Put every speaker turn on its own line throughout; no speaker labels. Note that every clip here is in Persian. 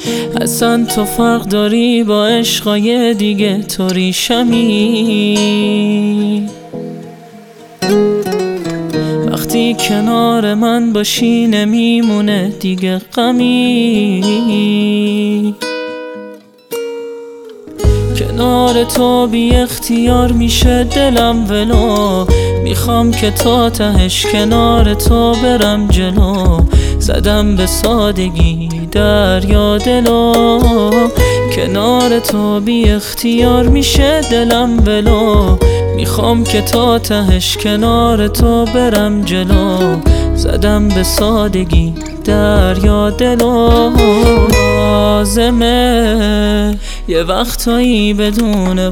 اصلا تو فرق داری با عشقای دیگه، تو ریشمی. وقتی کنار من باشی نمیمونه دیگه غمی. کنار تو بی اختیار میشه دلم ولو، میخوام که تا تهش کنار تو برم جلو. زدم به سادگی دریا دلو، کنار تو بی اختیار میشه دلم ولو. میخوام که تا تهش کنار تو برم جلو. زدم به سادگی دریا دلو. لازمه یه وقتایی بدون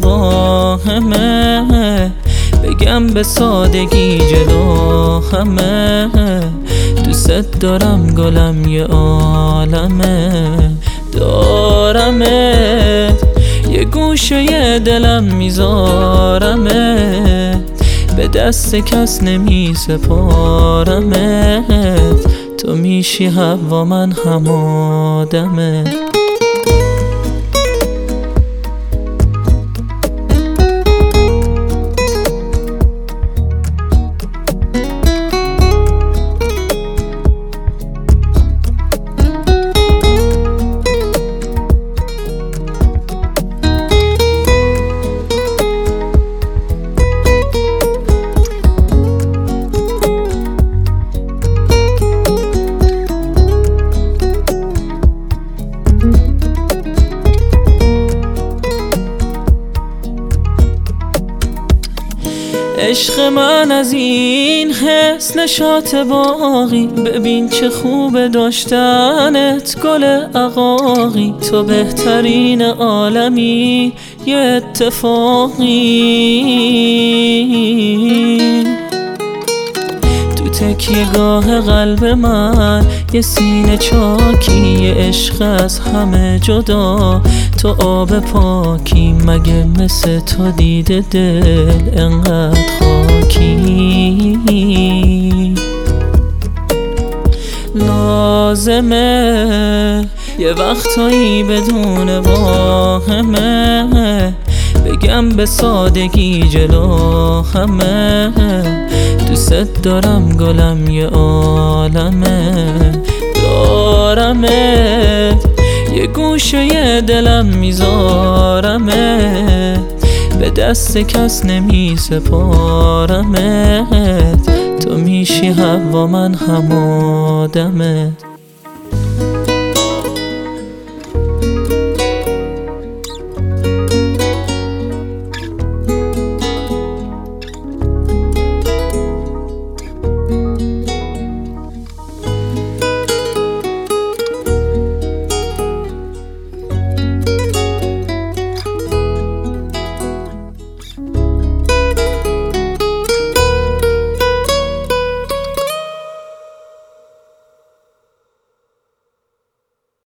واهمه بگم به سادگی جلو همه. دوست دارم گلم یه عالمه، دارمت یه گوشه دلم میذارمت، به دست کس نمی سپارمت. تو میشی هوا من هم آدمه. عشق من از این حس نشاط باقی، ببین چه خوبه داشتنت گل عقاقی. تو بهترین عالمی یه اتفاقی. تو تکیه‌گاه قلب من یه سینه چاکی، یه عشق از همه جدا تو آب پاکی. مگه مثل تو دیده دل انقدر خاکی؟ لازمه یه وقتایی بدون واهمه بگم به سادگی جلو همه. دوست دارم گلم یه عالمه، دارمت یه گوشه دلم میذارمت، به دست کس نمی سپارمت. تو میشی هوا من هم آدمت.